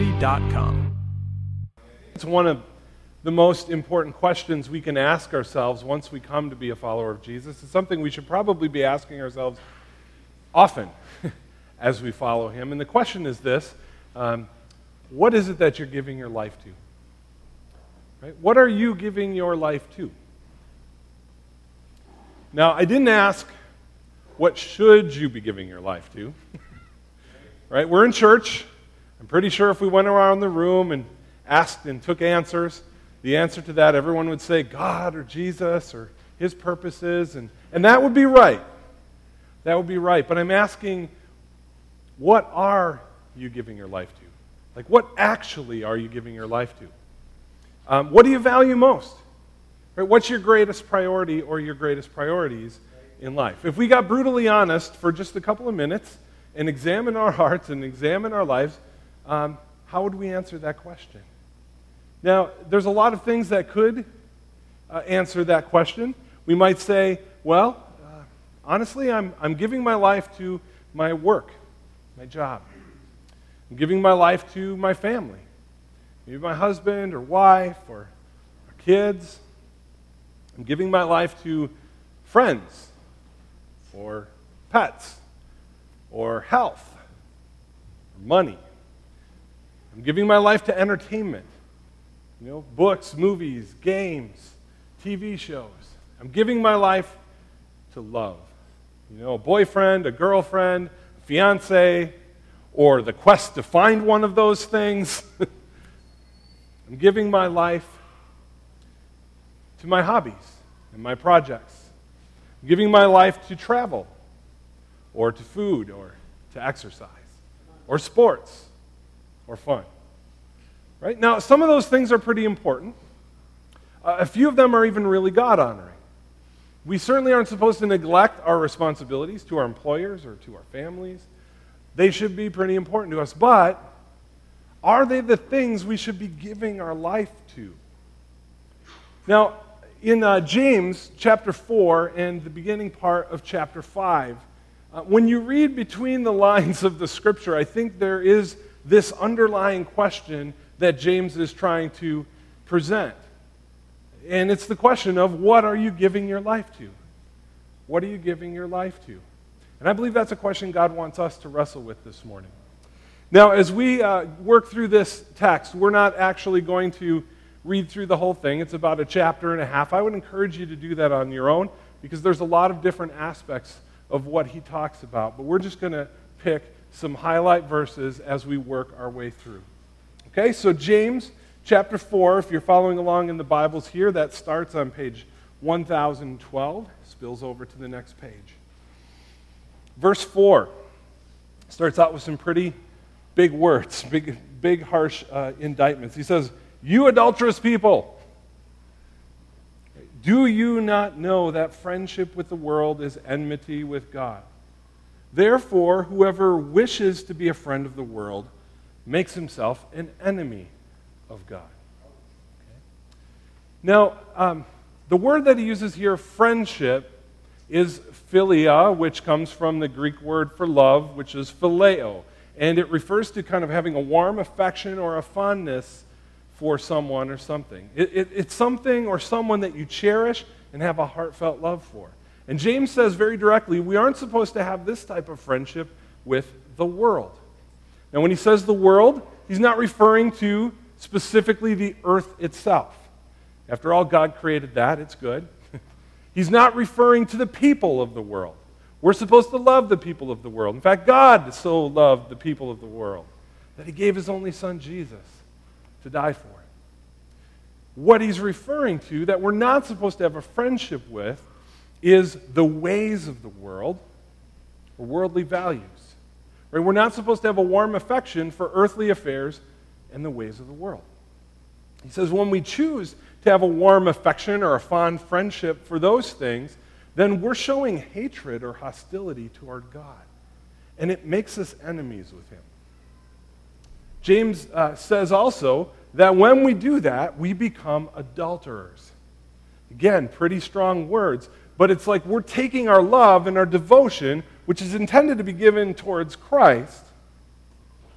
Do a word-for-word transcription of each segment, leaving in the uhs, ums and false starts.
city dot com. It's one of the most important questions we can ask ourselves once we come to be a follower of Jesus. It's something we should probably be asking ourselves often as we follow him. And the question is this, um, what is it that you're giving your life to? Right? What are you giving your life to? Now, I didn't ask, what should you be giving your life to? Right? We're in church. I'm pretty sure if we went around the room and asked and took answers, the answer to that, everyone would say God or Jesus or his purposes, and, and that would be right. That would be right. But I'm asking, what are you giving your life to? Like, what actually are you giving your life to? Um, what do you value most? Right? What's your greatest priority or your greatest priorities in life? If we got brutally honest for just a couple of minutes and examine our hearts and examine our lives, um, how would we answer that question? Now, there's a lot of things that could uh, answer that question. We might say, well, uh, honestly, I'm, I'm giving my life to my work, my job. I'm giving my life to my family, maybe my husband or wife or our kids. I'm giving my life to friends or pets or health or money. I'm giving my life to entertainment. You know, books, movies, games, T V shows. I'm giving my life to love. You know, a boyfriend, a girlfriend, a fiance, or the quest to find one of those things. I'm giving my life to my hobbies and my projects. I'm giving my life to travel, or to food, or to exercise, or sports, or fun. Right? Now, some of those things are pretty important. Uh, a few of them are even really God-honoring. We certainly aren't supposed to neglect our responsibilities to our employers or to our families. They should be pretty important to us. But are they the things we should be giving our life to? Now, in uh, James chapter four and the beginning part of chapter five, uh, when you read between the lines of the scripture, I think there is this underlying question that James is trying to present. And it's the question of, what are you giving your life to? What are you giving your life to? And I believe that's a question God wants us to wrestle with this morning. Now, as we uh, work through this text, we're not actually going to read through the whole thing. It's about a chapter and a half. I would encourage you to do that on your own, because there's a lot of different aspects of what he talks about. But we're just going to pick some highlight verses as we work our way through. Okay, so James chapter four, if you're following along in the Bibles here, that starts on page one thousand twelve, spills over to the next page. Verse four starts out with some pretty big words, big, big harsh uh, indictments. He says, "You adulterous people, do you not know that friendship with the world is enmity with God? Therefore, whoever wishes to be a friend of the world makes himself an enemy of God." Okay. Now, um, the word that he uses here, friendship, is philia, which comes from the Greek word for love, which is phileo. And it refers to kind of having a warm affection or a fondness for someone or something. It, it, it's something or someone that you cherish and have a heartfelt love for. And James says very directly, we aren't supposed to have this type of friendship with the world. Now, when he says the world, he's not referring to specifically the earth itself. After all, God created that. It's good. He's not referring to the people of the world. We're supposed to love the people of the world. In fact, God so loved the people of the world that he gave his only son, Jesus, to die for it. What he's referring to that we're not supposed to have a friendship with is the ways of the world or worldly values. Right? We're not supposed to have a warm affection for earthly affairs and the ways of the world. He says when we choose to have a warm affection or a fond friendship for those things, then we're showing hatred or hostility toward God. And it makes us enemies with him. James uh, says also that when we do that, we become adulterers. Again, pretty strong words, but it's like we're taking our love and our devotion, which is intended to be given towards Christ,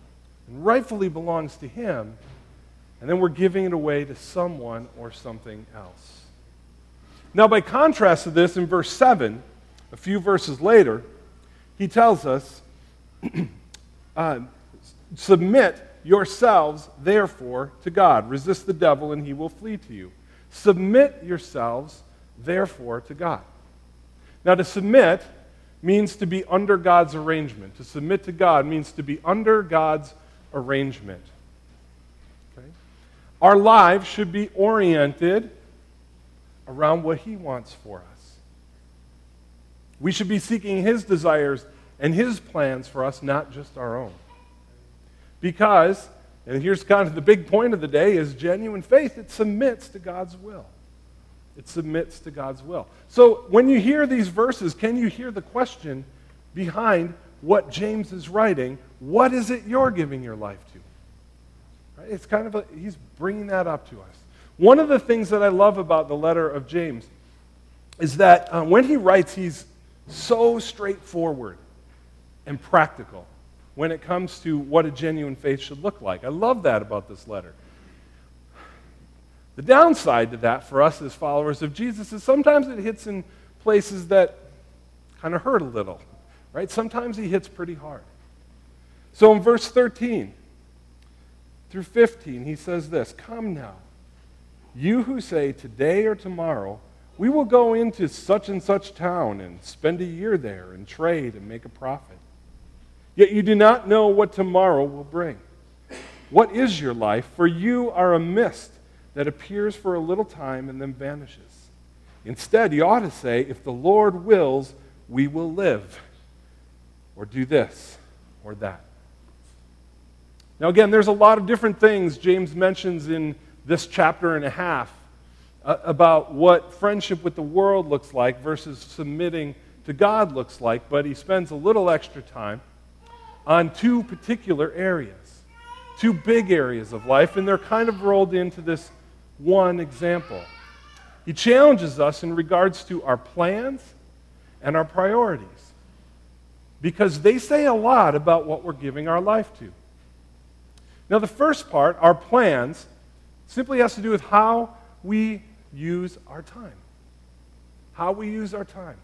and rightfully belongs to Him, and then we're giving it away to someone or something else. Now, by contrast to this, in verse seven, a few verses later, he tells us, uh, submit yourselves, therefore, to God. Resist the devil, and he will flee to you. Submit yourselves, therefore, to God. Now, to submit means to be under God's arrangement. To submit to God means to be under God's arrangement. Okay? Our lives should be oriented around what He wants for us. We should be seeking His desires and His plans for us, not just our own. Because, and here's kind of the big point of the day, is genuine faith. It submits to God's will. It submits to God's will. So when you hear these verses, can you hear the question behind what James is writing? What is it you're giving your life to? Right? It's kind of a, he's bringing that up to us. One of the things that I love about the letter of James is that uh, when he writes, he's so straightforward and practical when it comes to what a genuine faith should look like. I love that about this letter. The downside to that for us as followers of Jesus is sometimes it hits in places that kind of hurt a little, right? Sometimes he hits pretty hard. So in verse thirteen through fifteen, he says this, "Come now, you who say today or tomorrow, we will go into such and such town and spend a year there and trade and make a profit. Yet you do not know what tomorrow will bring. What is your life? For you are a mist that appears for a little time and then vanishes. Instead, you ought to say, if the Lord wills, we will live, or do this or that." Now again, there's a lot of different things James mentions in this chapter and a half uh, about what friendship with the world looks like versus submitting to God looks like, but he spends a little extra time on two particular areas, two big areas of life, and they're kind of rolled into this one example. He challenges us in regards to our plans and our priorities, because they say a lot about what we're giving our life to. Now, the first part, our plans, simply has to do with how we use our time. How we use our time.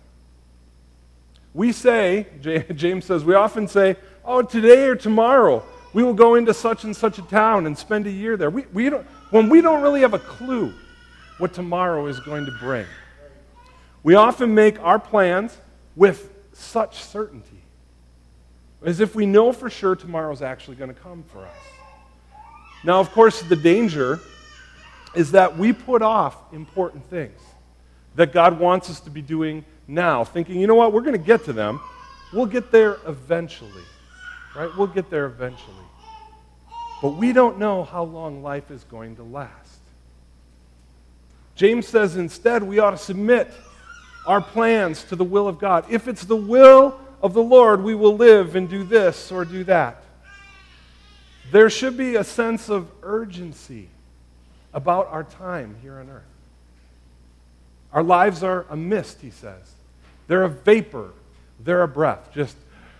We say, James says, we often say, oh, today or tomorrow, we will go into such and such a town and spend a year there. We, we don't, when we don't really have a clue what tomorrow is going to bring. We often make our plans with such certainty, as if we know for sure tomorrow's actually going to come for us. Now, of course, the danger is that we put off important things that God wants us to be doing now, thinking, you know what, we're going to get to them. We'll get there eventually, right? We'll get there eventually. But we don't know how long life is going to last. James says instead we ought to submit our plans to the will of God. If it's the will of the Lord, we will live and do this or do that. There should be a sense of urgency about our time here on earth. Our lives are a mist, he says. They're a vapor. They're a breath. Just,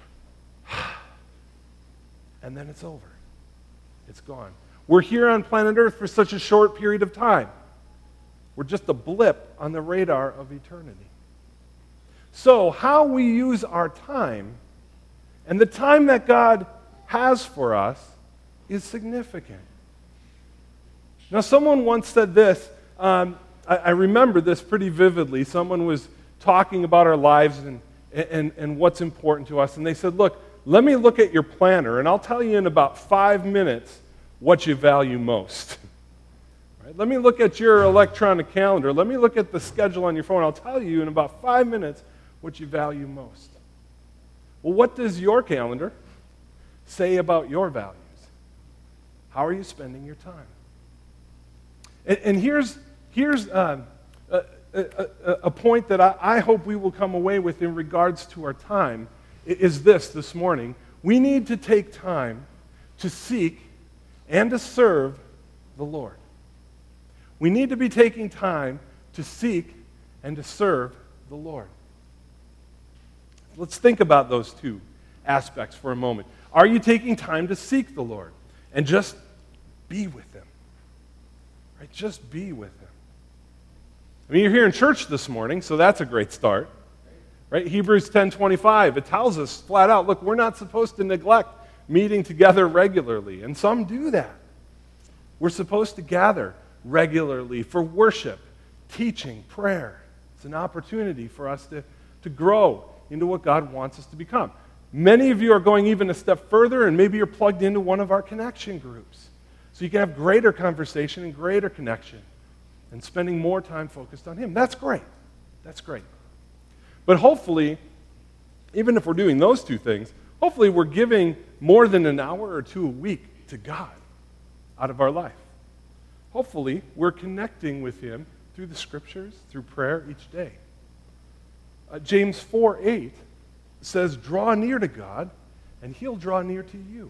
and then it's over. It's gone. We're here on planet Earth for such a short period of time. We're just a blip on the radar of eternity. So, how we use our time and the time that God has for us is significant. Now, someone once said this. Um, I, I remember this pretty vividly. Someone was talking about our lives and, and, and what's important to us. And they said, look, let me look at your planner, and I'll tell you in about five minutes what you value most. Right? Let me look at your electronic calendar. Let me look at the schedule on your phone. I'll tell you in about five minutes what you value most. Well, what does your calendar say about your values? How are you spending your time? And, and here's, here's uh, a, a, a point that I, I hope we will come away with in regards to our time, is this this morning. We need to take time to seek and to serve the Lord. We need to be taking time to seek and to serve the Lord. Let's think about those two aspects for a moment. Are you taking time to seek the Lord and just be with him? Right? Just be with him. I mean, you're here in church this morning, so that's a great start. Right? Hebrews ten twenty-five, it tells us flat out, look, we're not supposed to neglect meeting together regularly, and some do that. We're supposed to gather regularly for worship, teaching, prayer. It's an opportunity for us to, to grow into what God wants us to become. Many of you are going even a step further, and maybe you're plugged into one of our connection groups. So you can have greater conversation and greater connection and spending more time focused on him. That's great. That's great. But hopefully, even if we're doing those two things, hopefully we're giving more than an hour or two a week to God out of our life. Hopefully we're connecting with him through the scriptures, through prayer each day. Uh, James four eight says, draw near to God, and he'll draw near to you.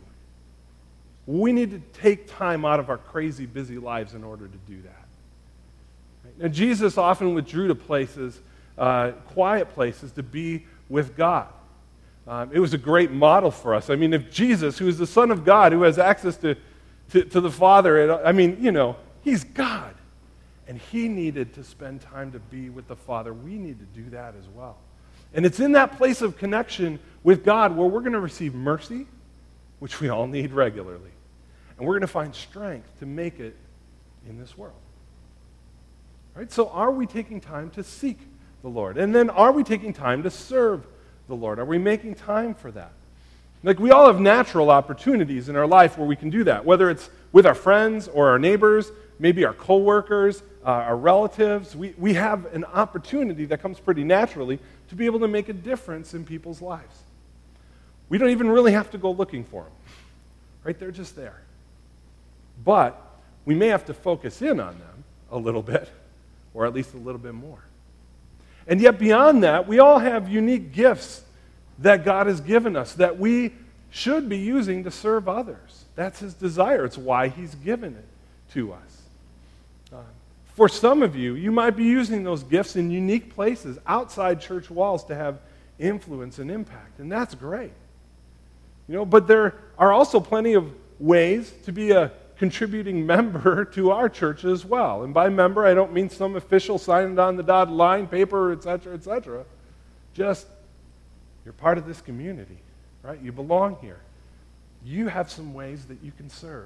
We need to take time out of our crazy, busy lives in order to do that. Right? Now, Jesus often withdrew to places Uh, quiet places to be with God. Um, it was a great model for us. I mean, if Jesus, who is the Son of God, who has access to, to, to the Father, and, I mean, you know, he's God. And he needed to spend time to be with the Father. We need to do that as well. And it's in that place of connection with God where we're going to receive mercy, which we all need regularly. And we're going to find strength to make it in this world. Right? So are we taking time to seek the Lord? And then are we taking time to serve the Lord? Are we making time for that? Like, we all have natural opportunities in our life where we can do that, whether it's with our friends or our neighbors, maybe our coworkers, uh, our relatives. We, we have an opportunity that comes pretty naturally to be able to make a difference in people's lives. We don't even really have to go looking for them. Right? They're just there. But we may have to focus in on them a little bit, or at least a little bit more. And yet beyond that, we all have unique gifts that God has given us that we should be using to serve others. That's his desire. It's why he's given it to us. Uh, for some of you, you might be using those gifts in unique places outside church walls to have influence and impact, and that's great. You know, but there are also plenty of ways to be a contributing member to our church as well. And by member, I don't mean some official signed on the dotted line, paper, et cetera, et cetera. Just, you're part of this community, right? You belong here. You have some ways that you can serve.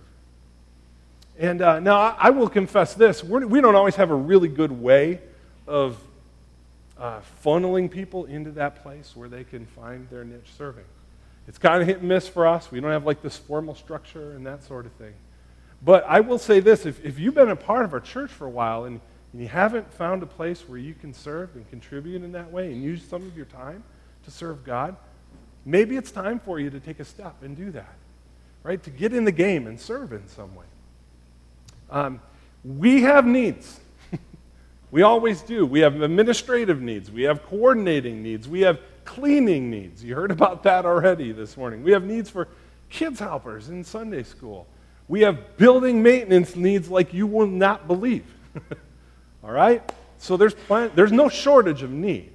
And uh, now, I, I will confess this. We're, we don't always have a really good way of uh, funneling people into that place where they can find their niche serving. It's kind of hit and miss for us. We don't have like this formal structure and that sort of thing. But I will say this, if, if you've been a part of our church for a while and, and you haven't found a place where you can serve and contribute in that way and use some of your time to serve God, maybe it's time for you to take a step and do that, right? To get in the game and serve in some way. Um, we have needs. We always do. We have administrative needs. We have coordinating needs. We have cleaning needs. You heard about that already this morning. We have needs for kids helpers in Sunday school. We have building maintenance needs like you will not believe. All right? So there's plan- there's no shortage of need.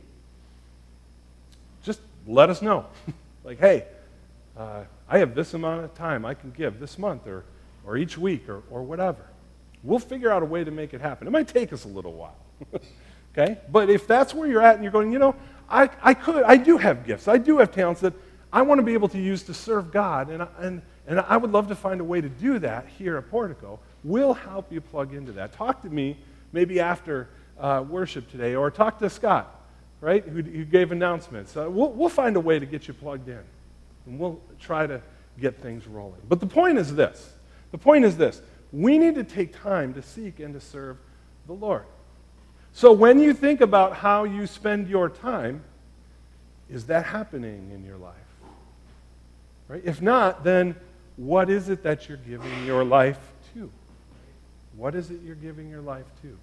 Just let us know. Like, hey, uh, I have this amount of time I can give this month or, or each week or, or whatever. We'll figure out a way to make it happen. It might take us a little while. Okay? But if that's where you're at and you're going, you know, I, I could, I do have gifts. I do have talents that I want to be able to use to serve God, and, and, and I would love to find a way to do that here at Portico. We'll help you plug into that. Talk to me maybe after uh, worship today, or talk to Scott, right, who, who gave announcements. Uh, we'll, we'll find a way to get you plugged in, and we'll try to get things rolling. But the point is this. The point is this. We need to take time to seek and to serve the Lord. So when you think about how you spend your time, is that happening in your life? Right? If not, then what is it that you're giving your life to? What is it you're giving your life to?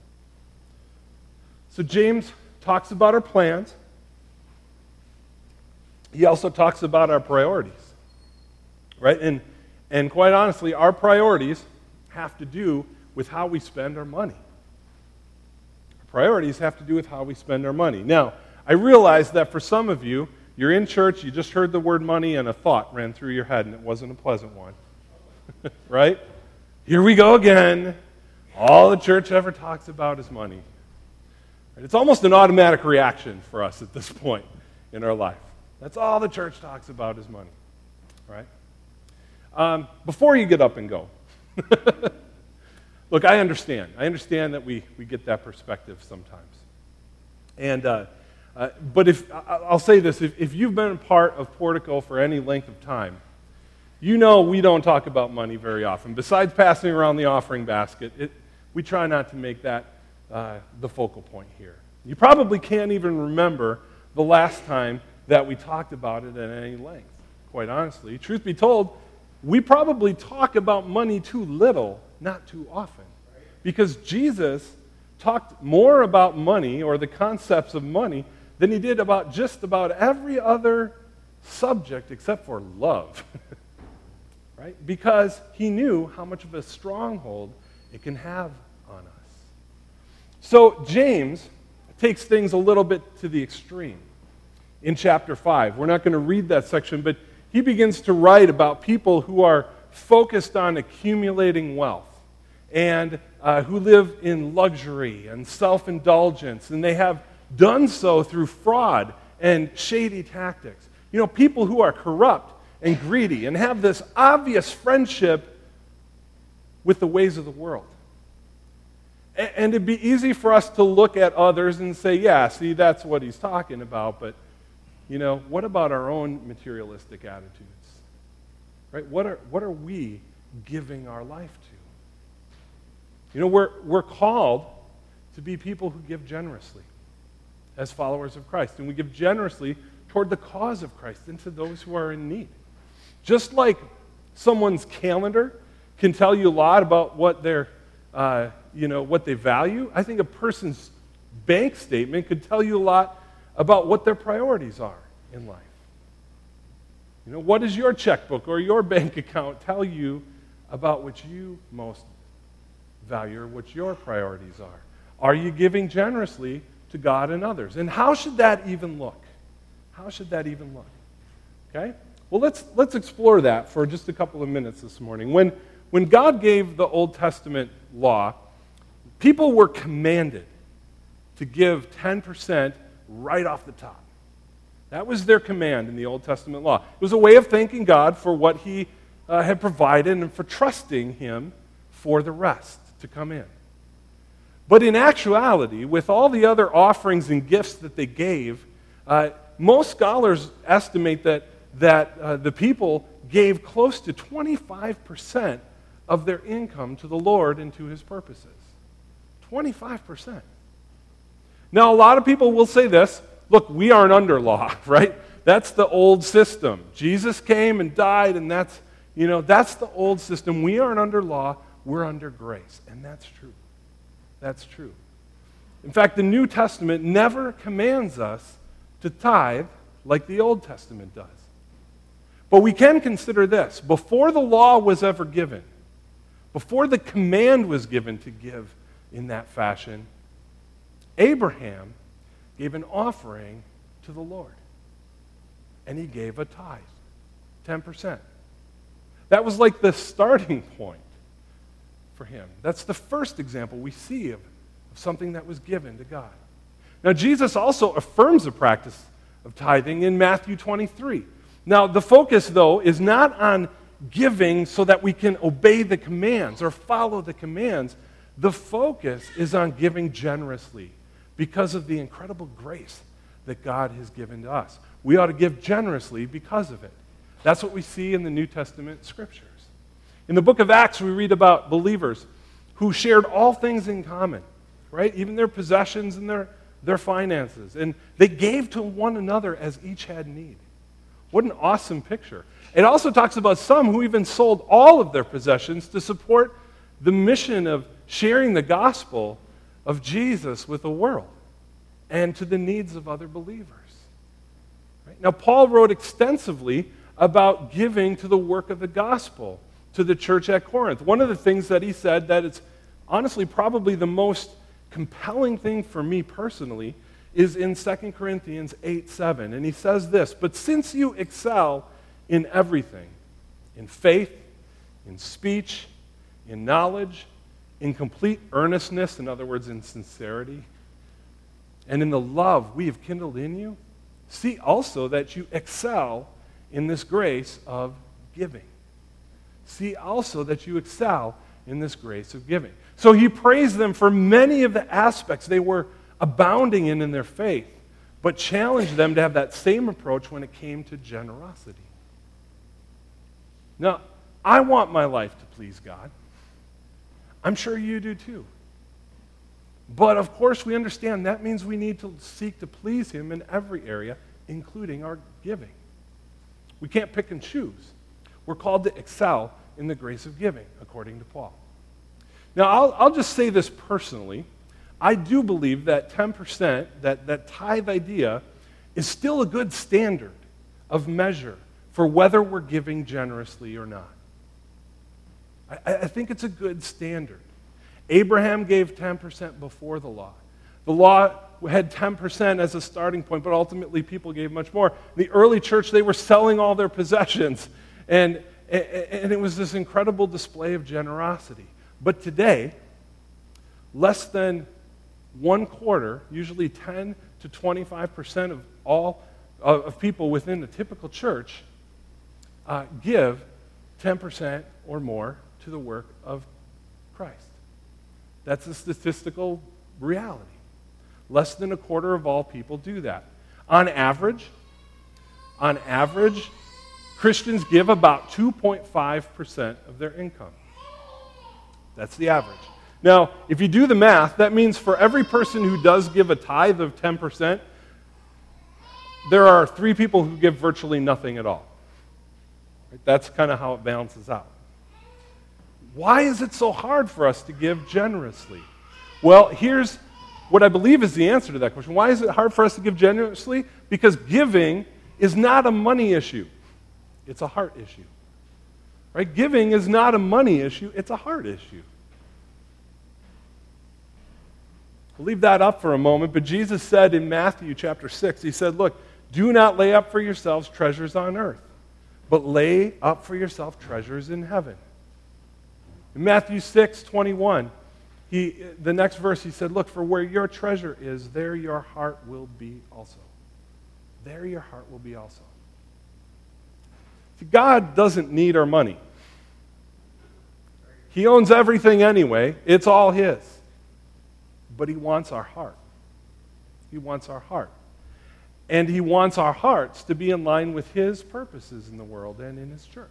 So James talks about our plans. He also talks about our priorities. Right? And, and quite honestly, our priorities have to do with how we spend our money. Our priorities have to do with how we spend our money. Now, I realize that for some of you, You're in church, you just heard the word money, and a thought ran through your head, and it wasn't a pleasant one. Right? Here we go again. All the church ever talks about is money. It's almost an automatic reaction for us at this point in our life. That's all the church talks about is money. Right? Um, before you get up and go, look, I understand. I understand that we, we get that perspective sometimes. And uh, uh, but if I'll say this, if, if you've been a part of Portico for any length of time, you know we don't talk about money very often. Besides passing around the offering basket, it, we try not to make that uh, the focal point here. You probably can't even remember the last time that we talked about it at any length, quite honestly. Truth be told, we probably talk about money too little, not too often. Because Jesus talked more about money or the concepts of money than he did about just about every other subject except for love. Right? Because he knew how much of a stronghold it can have on us. So James takes things a little bit to the extreme in chapter five. We're not going to read that section, but he begins to write about people who are focused on accumulating wealth and uh, who live in luxury and self-indulgence, and they have done so through fraud and shady tactics. You know, people who are corrupt and greedy and have this obvious friendship with the ways of the world. And, and it'd be easy for us to look at others and say, yeah, see, that's what he's talking about, but, you know, what about our own materialistic attitudes? Right? What are, what are we giving our life to? You know, we're, we're called to be people who give generously as followers of Christ. And we give generously toward the cause of Christ and to those who are in need. Just like someone's calendar can tell you a lot about what they're, uh, you know, what they value, I think a person's bank statement could tell you a lot about what their priorities are in life. You know, what does your checkbook or your bank account tell you about what you most value or what your priorities are? Are you giving generously to God and others? And how should that even look? How should that even look? Okay? Well, let's let's explore that for just a couple of minutes this morning. When when God gave the Old Testament law, people were commanded to give ten percent right off the top. That was their command in the Old Testament law. It was a way of thanking God for what he uh, had provided and for trusting him for the rest to come in. But in actuality, with all the other offerings and gifts that they gave, uh, most scholars estimate that, that uh, the people gave close to twenty-five percent of their income to the Lord and to his purposes. twenty-five percent. Now, a lot of people will say this, look, we aren't under law, right? That's the old system. Jesus came and died, and that's, you know, that's the old system. We aren't under law, we're under grace. And that's true. That's true. In fact, the New Testament never commands us to tithe like the Old Testament does. But we can consider this. Before the law was ever given, before the command was given to give in that fashion, Abraham gave an offering to the Lord. And he gave a tithe, ten percent. That was like the starting point for him. That's the first example we see of, of something that was given to God. Now, Jesus also affirms the practice of tithing in Matthew twenty-three. Now, the focus, though, is not on giving so that we can obey the commands or follow the commands. The focus is on giving generously because of the incredible grace that God has given to us. We ought to give generously because of it. That's what we see in the New Testament scriptures. In the book of Acts, we read about believers who shared all things in common, right? Even their possessions and their, their finances. And they gave to one another as each had need. What an awesome picture. It also talks about some who even sold all of their possessions to support the mission of sharing the gospel of Jesus with the world and to the needs of other believers. Right? Now, Paul wrote extensively about giving to the work of the gospel to the church at Corinth. One of the things that he said that is honestly probably the most compelling thing for me personally is in Second Corinthians eight seven, and he says this, "But since you excel in everything, in faith, in speech, in knowledge, in complete earnestness," in other words, in sincerity, "and in the love we have kindled in you, see also that you excel in this grace of giving." See also that you excel in this grace of giving. So he praised them for many of the aspects they were abounding in in their faith, but challenged them to have that same approach when it came to generosity. Now, I want my life to please God. I'm sure you do too. But of course, we understand that means we need to seek to please him in every area, including our giving. We can't pick and choose. We're called to excel in the grace of giving, according to Paul. Now, I'll, I'll just say this personally. I do believe that ten percent, that, that tithe idea, is still a good standard of measure for whether we're giving generously or not. I, I think it's a good standard. Abraham gave ten percent before the law. The law had ten percent as a starting point, but ultimately people gave much more. In the early church, they were selling all their possessions, and, and it was this incredible display of generosity. But today, less than one quarter, usually ten to twenty-five percent of all of people within the typical church uh, give ten percent or more to the work of Christ. That's a statistical reality. Less than a quarter of all people do that. On average, on average, Christians give about two point five percent of their income. That's the average. Now, if you do the math, that means for every person who does give a tithe of ten percent, there are three people who give virtually nothing at all. That's kind of how it balances out. Why is it so hard for us to give generously? Well, here's what I believe is the answer to that question. Why is it hard for us to give generously? Because giving is not a money issue. It's a heart issue. Right? Giving is not a money issue. It's a heart issue. We'll leave that up for a moment, but Jesus said in Matthew chapter six, he said, look, do not lay up for yourselves treasures on earth, but lay up for yourself treasures in heaven. In Matthew six twenty-one, he, the next verse, he said, look, for where your treasure is, there your heart will be also. There your heart will be also. See, God doesn't need our money. He owns everything anyway. It's all his. But he wants our heart. He wants our heart. And he wants our hearts to be in line with his purposes in the world and in his church.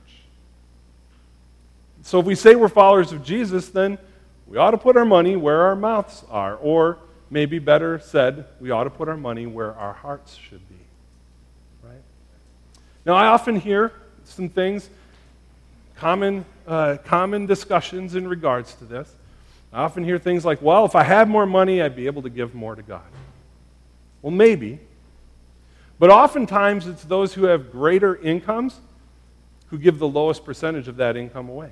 So if we say we're followers of Jesus, then we ought to put our money where our mouths are. Or maybe better said, we ought to put our money where our hearts should be. Right? Now, I often hear some things, common, uh, common discussions in regards to this. I often hear things like, well, if I had more money, I'd be able to give more to God. Well, maybe. But oftentimes, it's those who have greater incomes who give the lowest percentage of that income away.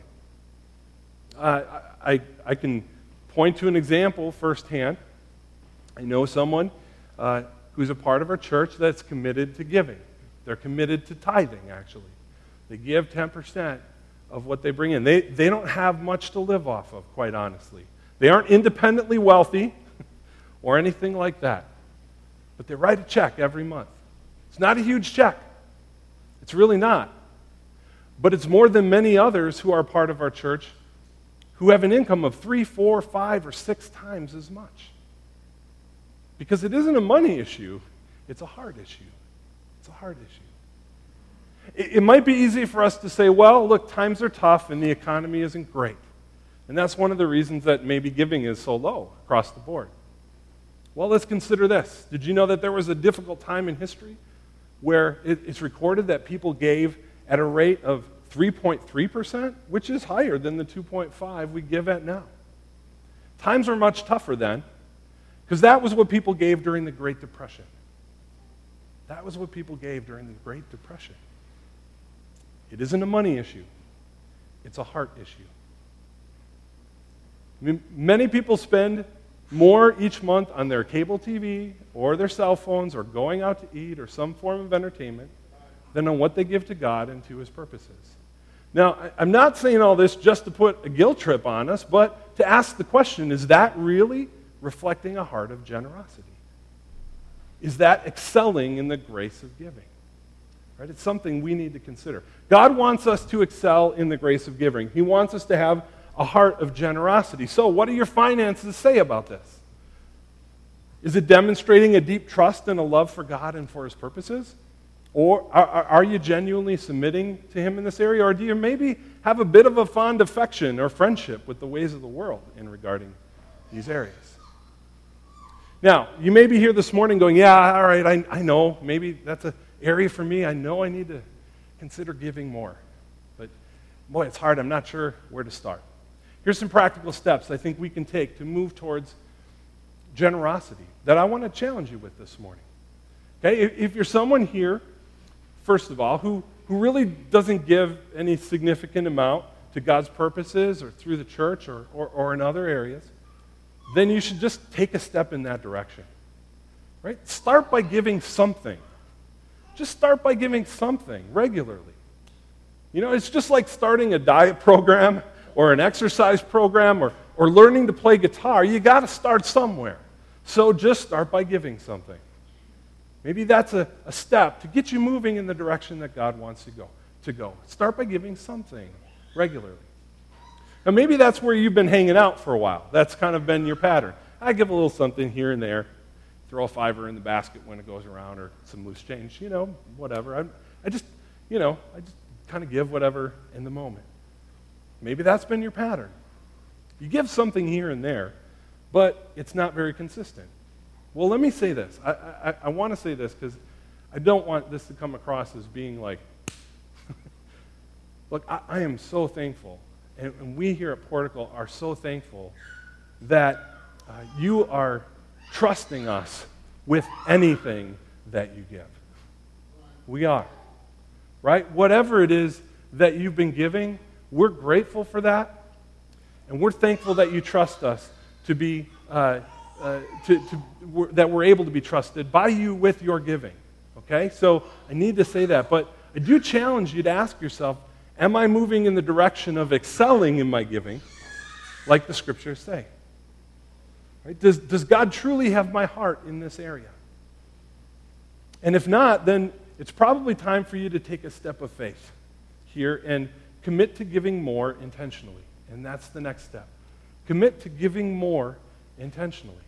Uh, I, I can point to an example firsthand. I know someone uh, who's a part of our church that's committed to giving. They're committed to tithing, actually. They give ten percent of what they bring in. They, they don't have much to live off of, quite honestly. They aren't independently wealthy or anything like that. But they write a check every month. It's not a huge check. It's really not. But it's more than many others who are part of our church who have an income of three, four, five, or six times as much. Because it isn't a money issue, it's a heart issue. It's a heart issue. It, it might be easy for us to say, well, look, times are tough and the economy isn't great. And that's one of the reasons that maybe giving is so low across the board. Well, let's consider this. Did you know that there was a difficult time in history where it, it's recorded that people gave at a rate of three point three percent, which is higher than the two point five we give at now? Times were much tougher then, because that was what people gave during the Great Depression. That was what people gave during the Great Depression. It isn't a money issue. It's a heart issue. I mean, many people spend more each month on their cable T V or their cell phones or going out to eat or some form of entertainment than on what they give to God and to his purposes. Now, I'm not saying all this just to put a guilt trip on us, but to ask the question, is that really reflecting a heart of generosity? Is that excelling in the grace of giving? Right? It's something we need to consider. God wants us to excel in the grace of giving. He wants us to have a heart of generosity. So what do your finances say about this? Is it demonstrating a deep trust and a love for God and for his purposes? Or are, are you genuinely submitting to him in this area? Or do you maybe have a bit of a fond affection or friendship with the ways of the world in regarding these areas? Now, you may be here this morning going, yeah, all right, I, I know. Maybe that's an area for me. I know I need to consider giving more. But, boy, it's hard. I'm not sure where to start. Here's some practical steps I think we can take to move towards generosity that I want to challenge you with this morning. Okay, if, if you're someone here, first of all, who, who really doesn't give any significant amount to God's purposes or through the church or, or, or in other areas, then you should just take a step in that direction. Right? Start by giving something. Just start by giving something regularly. You know, it's just like starting a diet program or an exercise program or, or learning to play guitar. You got to start somewhere. So just start by giving something. Maybe that's a, a step to get you moving in the direction that God wants you go, to go. Start by giving something regularly. Now, maybe that's where you've been hanging out for a while. That's kind of been your pattern. I give a little something here and there, throw a fiver in the basket when it goes around, or some loose change, you know, whatever. I, I just, you know, I just kind of give whatever in the moment. Maybe that's been your pattern. You give something here and there, but it's not very consistent. Well, let me say this. I, I, I want to say this because I don't want this to come across as being like, look, I, I am so thankful, and, and we here at Portico are so thankful that uh, you are trusting us with anything that you give. We are. Right? Whatever it is that you've been giving, we're grateful for that, and we're thankful that you trust us to be uh, Uh, to, to, we're, that we're able to be trusted by you with your giving. Okay? So I need to say that. But I do challenge you to ask yourself, am I moving in the direction of excelling in my giving, like the scriptures say? Right? Does, does God truly have my heart in this area? And if not, then it's probably time for you to take a step of faith here and commit to giving more intentionally. And that's the next step. Commit to giving more intentionally.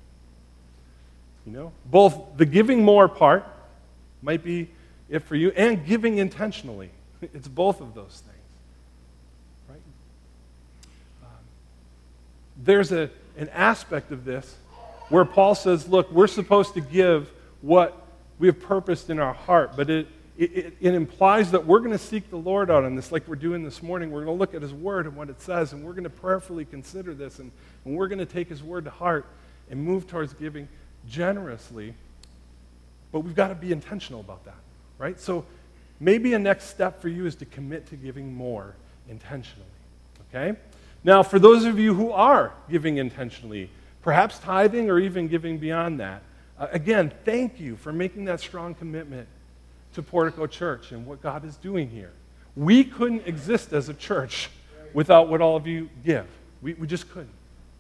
You know, both the giving more part might be it for you, and giving intentionally. It's both of those things. Right? Um, there's a, an aspect of this where Paul says, look, we're supposed to give what we have purposed in our heart, but it, it, it implies that we're going to seek the Lord out on this like we're doing this morning. We're going to look at his word and what it says, and we're going to prayerfully consider this, and, and we're going to take his word to heart and move towards giving generously, but we've got to be intentional about that, right? So maybe a next step for you is to commit to giving more intentionally, okay? Now, for those of you who are giving intentionally, perhaps tithing or even giving beyond that, uh, again, thank you for making that strong commitment to Portico Church and what God is doing here. We couldn't exist as a church without what all of you give. We, we just couldn't.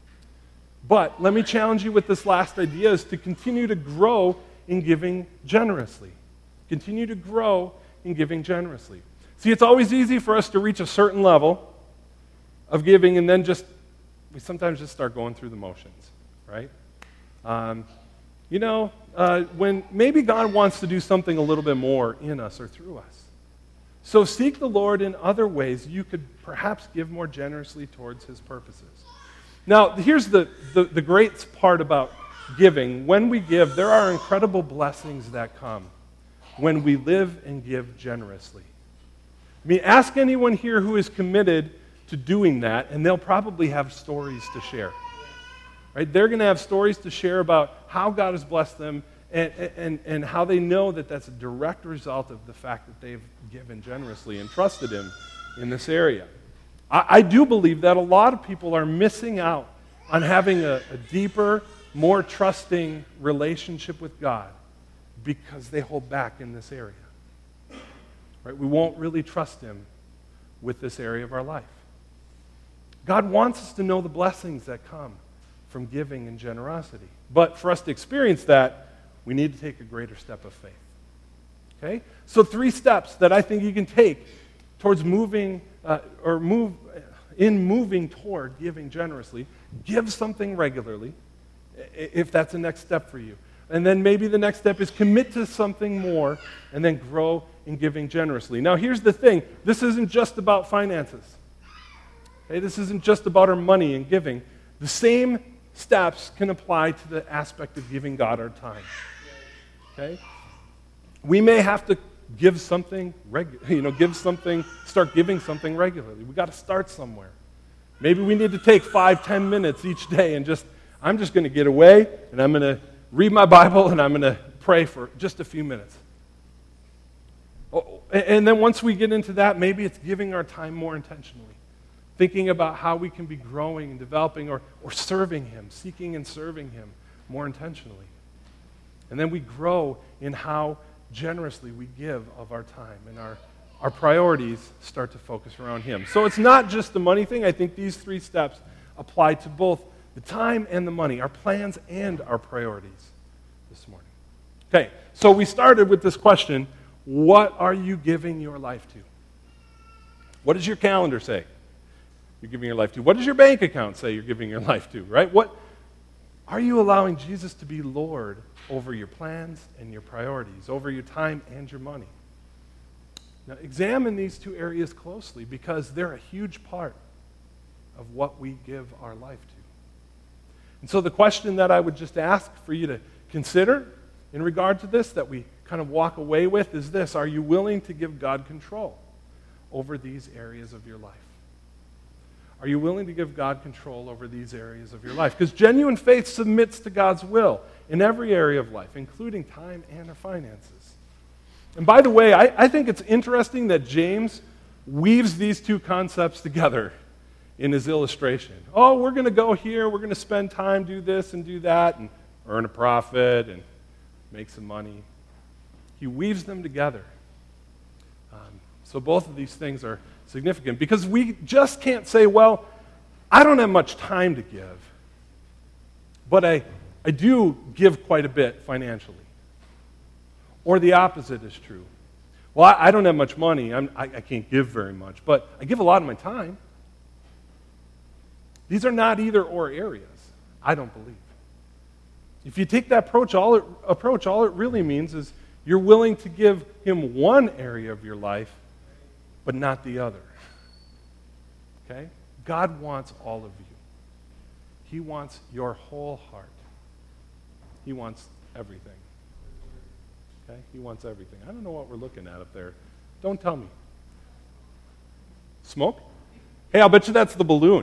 But let me challenge you with this last idea, is to continue to grow in giving generously. Continue to grow in giving generously. See, it's always easy for us to reach a certain level of giving and then just, we sometimes just start going through the motions, right? Um, you know, uh, when maybe God wants to do something a little bit more in us or through us. So seek the Lord in other ways you could perhaps give more generously towards his purposes. Now, here's the, the, the great part about giving. When we give, there are incredible blessings that come when we live and give generously. I mean, ask anyone here who is committed to doing that, and they'll probably have stories to share. Right? They're going to have stories to share about how God has blessed them and, and, and how they know that that's a direct result of the fact that they've given generously and trusted him in this area. I, I do believe that a lot of people are missing out on having a, a deeper more trusting relationship with God because they hold back in this area. Right? We won't really trust him with this area of our life. God wants us to know the blessings that come from giving and generosity. But for us to experience that, we need to take a greater step of faith. Okay? So three steps that I think you can take towards moving, uh, or move, in moving toward giving generously. Give something regularly, if that's the next step for you. And then maybe the next step is commit to something more and then grow in giving generously. Now here's the thing. This isn't just about finances. Okay? This isn't just about our money and giving. The same steps can apply to the aspect of giving God our time. Okay? We may have to give something, regu- you know, give something, start giving something regularly. We got to start somewhere. Maybe we need to take five, ten minutes each day and just, I'm just going to get away and I'm going to read my Bible and I'm going to pray for just a few minutes. Oh, and then once we get into that, maybe it's giving our time more intentionally. Thinking about how we can be growing and developing or, or serving him, seeking and serving him more intentionally. And then we grow in how generously we give of our time and our, our priorities start to focus around him. So it's not just the money thing. I think these three steps apply to both the time and the money, our plans and our priorities this morning. Okay, so we started with this question, what are you giving your life to? What does your calendar say you're giving your life to? What does your bank account say you're giving your life to, right? What are you allowing Jesus to be Lord over your plans and your priorities, over your time and your money? Now, examine these two areas closely because they're a huge part of what we give our life to. And so the question that I would just ask for you to consider in regard to this, that we kind of walk away with, is this: are you willing to give God control over these areas of your life? Are you willing to give God control over these areas of your life? Because genuine faith submits to God's will in every area of life, including time and our finances. And by the way, I, I think it's interesting that James weaves these two concepts together in his illustration. Oh, we're going to go here, we're going to spend time, do this and do that, and earn a profit and make some money. He weaves them together. Um, so both of these things are significant because we just can't say, well, I don't have much time to give, but I, I do give quite a bit financially. Or the opposite is true. Well, I, I don't have much money, I'm, I, I can't give very much, but I give a lot of my time. These are not either or areas, I don't believe. If you take that approach, all it, approach, all it really means is you're willing to give him one area of your life, but not the other. Okay? God wants all of you. He wants your whole heart. He wants everything. Okay? He wants everything. I don't know what we're looking at up there. Don't tell me. Smoke? Hey, I'll bet you that's the balloon.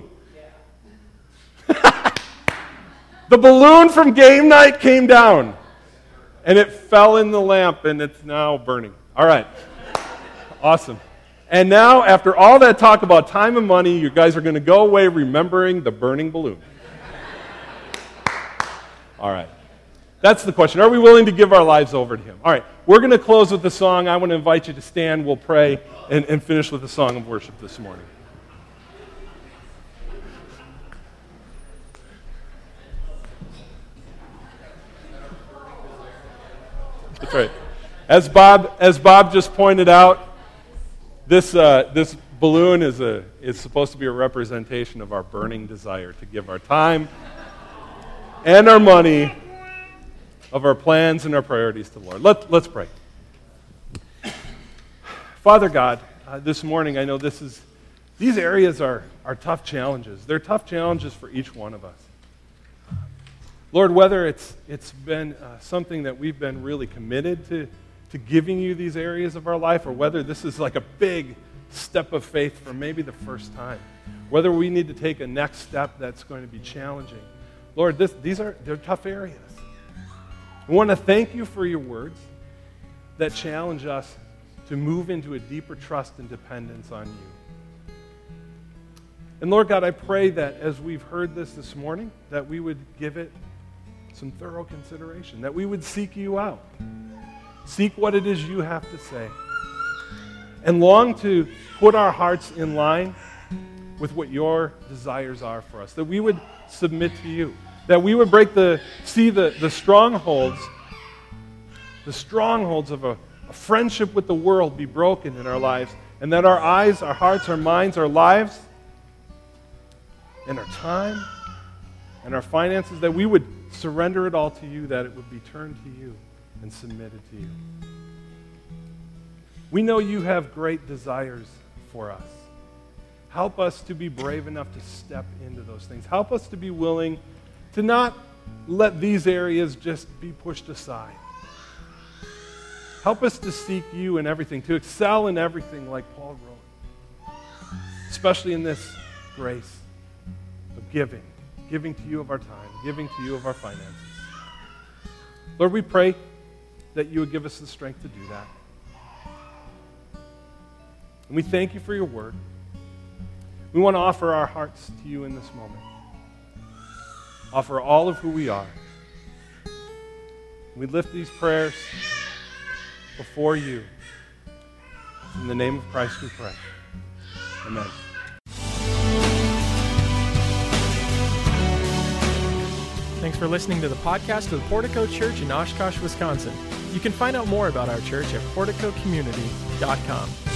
The balloon from game night came down, and it fell in the lamp, and it's now burning. All right. Awesome. And now, after all that talk about time and money, you guys are going to go away remembering the burning balloon. All right. That's the question. Are we willing to give our lives over to him? All right. We're going to close with the song. I want to invite you to stand. We'll pray and, and finish with a song of worship this morning. That's right. As Bob, as Bob just pointed out, this uh, this balloon is a is supposed to be a representation of our burning desire to give our time and our money, of our plans and our priorities to the Lord. Let, let's pray. Father God, uh, this morning I know this is these areas are are tough challenges. They're tough challenges for each one of us. Lord, whether it's it's been uh, something that we've been really committed to, to giving you these areas of our life, or whether this is like a big step of faith for maybe the first time, whether we need to take a next step that's going to be challenging. Lord, this, these are they're tough areas. We want to thank you for your words that challenge us to move into a deeper trust and dependence on you. And Lord God, I pray that as we've heard this this morning, that we would give it some thorough consideration, that we would seek you out, seek what it is you have to say, and long to put our hearts in line with what your desires are for us, that we would submit to you, that we would break the, see the, the strongholds, the strongholds of a, a friendship with the world be broken in our lives, and that our eyes, our hearts, our minds, our lives, and our time, and our finances, that we would surrender it all to you, that it would be turned to you and submitted to you. We know you have great desires for us. Help us to be brave enough to step into those things. Help us to be willing to not let these areas just be pushed aside. Help us to seek you in everything, to excel in everything like Paul wrote, especially in this grace of giving, giving to you of our time, giving to you of our finances. Lord, we pray that you would give us the strength to do that. And we thank you for your word. We want to offer our hearts to you in this moment. Offer all of who we are. We lift these prayers before you. In the name of Christ we pray. Amen. Thanks for listening to the podcast of the Portico Church in Oshkosh, Wisconsin. You can find out more about our church at portico community dot com.